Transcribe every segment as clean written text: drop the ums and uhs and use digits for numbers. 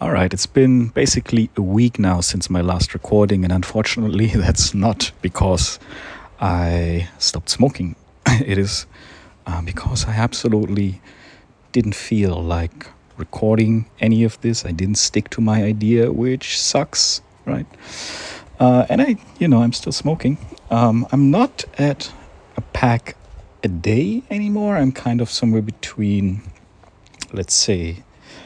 All right, it's been basically a week now since my last recording, and unfortunately, that's not because I stopped smoking. It is because I absolutely didn't feel like recording any of this. I didn't stick to my idea, which sucks, right? I'm still smoking. I'm not at a pack a day anymore. I'm kind of somewhere between, let's say,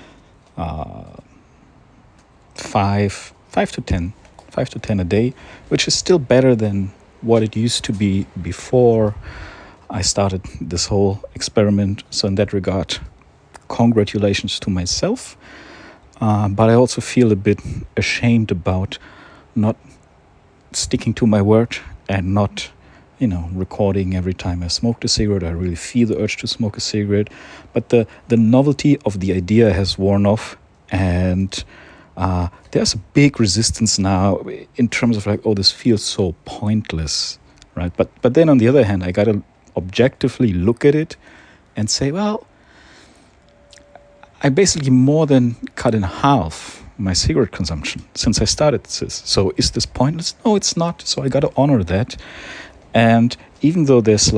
five to ten, 5 to 10 a day, which is still better than what it used to be before I started this whole experiment. So in that regard, congratulations to myself. But I also feel a bit ashamed about not sticking to my word and not, recording every time I smoked a cigarette. I really feel the urge to smoke a cigarette, but the novelty of the idea has worn off, and there's a big resistance now in terms of like, oh, this feels so pointless, right? But then on the other hand, I gotta objectively look at it and say, well, I basically more than cut in half my cigarette consumption since I started this. So is this pointless? No, it's not. So I got to honor that. And even though there's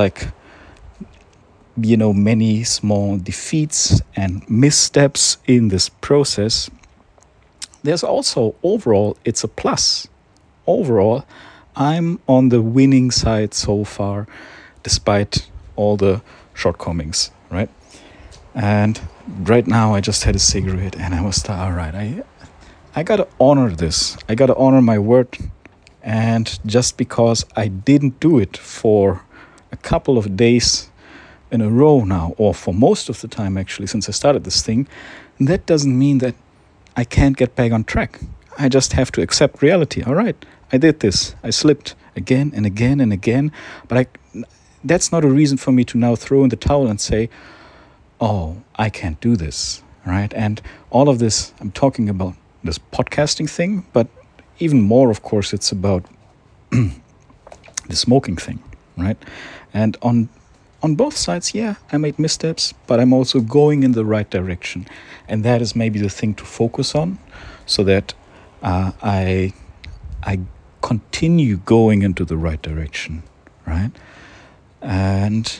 many small defeats and missteps in this process, there's also overall, it's a plus. Overall, I'm on the winning side so far, despite all the shortcomings, right? And right now I just had a cigarette and I was all right, I gotta honor this. I gotta honor my word. And just because I didn't do it for a couple of days in a row now, or for most of the time actually since I started this thing, that doesn't mean that I can't get back on track. I just have to accept reality. All right, I did this. I slipped again and again and again. But that's not a reason for me to now throw in the towel and say, oh, I can't do this, right? And all of this, I'm talking about this podcasting thing, but even more, of course, it's about the smoking thing, right? And on both sides, yeah, I made missteps, but I'm also going in the right direction. And that is maybe the thing to focus on, so that I continue going into the right direction, right? And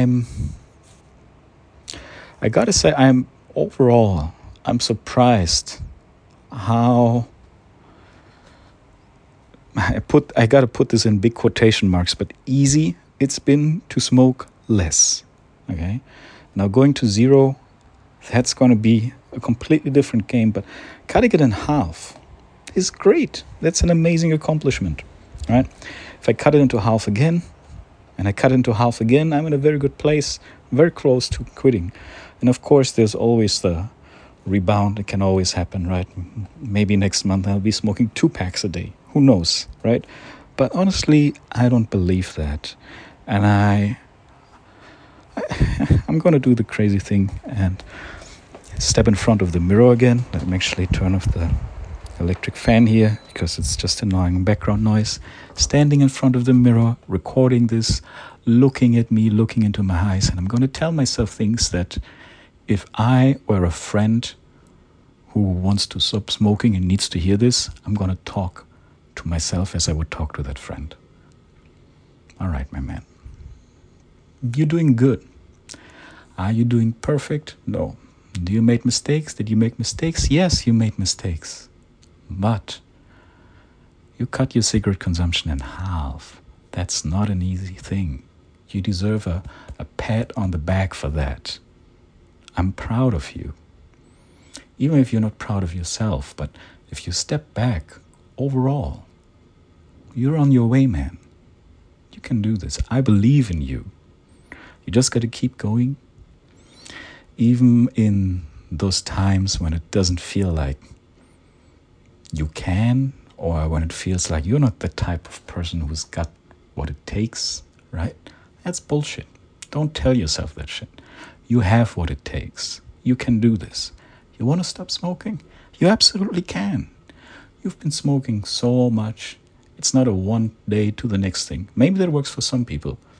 I gotta say, I'm surprised how I gotta put this in big quotation marks, but easy it's been to smoke less. Okay, now going to zero, that's gonna be a completely different game, but cutting it in half is great. That's an amazing accomplishment, right? If I cut it into half again, and I cut into half again, I'm in a very good place, very close to quitting. And of course, there's always the rebound. It can always happen, right? Maybe next month I'll be smoking 2 packs a day. Who knows, right? But honestly, I don't believe that. And I'm going to do the crazy thing and step in front of the mirror again. Let me actually turn off the electric fan here because it's just annoying background noise. Standing in front of the mirror, recording this, looking at me, looking into my eyes, and I'm going to tell myself things that if I were a friend who wants to stop smoking and needs to hear this, I'm going to talk to myself as I would talk to that friend. All right, my man. You're doing good. Are you doing perfect? No. Do you make mistakes? Did you make mistakes? Yes, you made mistakes. But you cut your cigarette consumption in half. That's not an easy thing. You deserve a pat on the back for that. I'm proud of you. Even if you're not proud of yourself, but if you step back, overall, you're on your way, man. You can do this. I believe in you. You just got to keep going. Even in those times when it doesn't feel like you can, or when it feels like you're not the type of person who's got what it takes, right? That's bullshit. Don't tell yourself that shit. You have what it takes. You can do this. You want to stop smoking? You absolutely can. You've been smoking so much. It's not a one day to the next thing. Maybe that works for some people.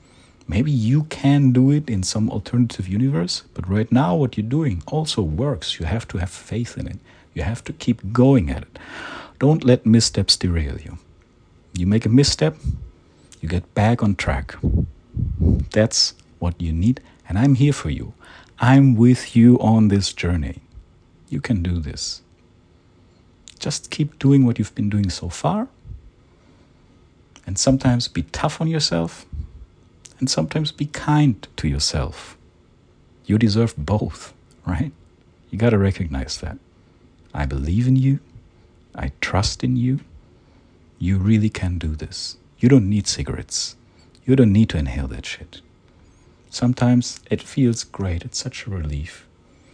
Maybe you can do it in some alternative universe, but right now what you're doing also works. You have to have faith in it. You have to keep going at it. Don't let missteps derail you. You make a misstep, you get back on track. That's what you need, and I'm here for you. I'm with you on this journey. You can do this. Just keep doing what you've been doing so far, and sometimes be tough on yourself, and sometimes be kind to yourself. You deserve both, right? You got to recognize that. I believe in you. I trust in you. You really can do this. You don't need cigarettes. You don't need to inhale that shit. Sometimes it feels great. It's such a relief.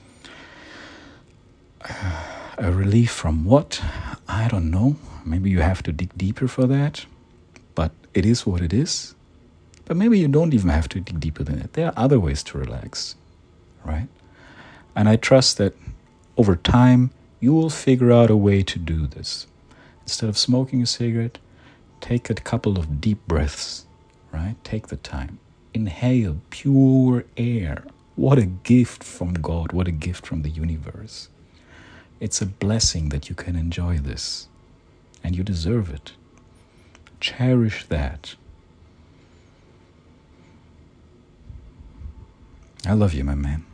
A relief from what? I don't know. Maybe you have to dig deeper for that. But it is what it is. But maybe you don't even have to dig deeper than it. There are other ways to relax, right? And I trust that over time, you will figure out a way to do this. Instead of smoking a cigarette, take a couple of deep breaths, right? Take the time. Inhale pure air. What a gift from God. What a gift from the universe. It's a blessing that you can enjoy this. And you deserve it. Cherish that. I love you, my man.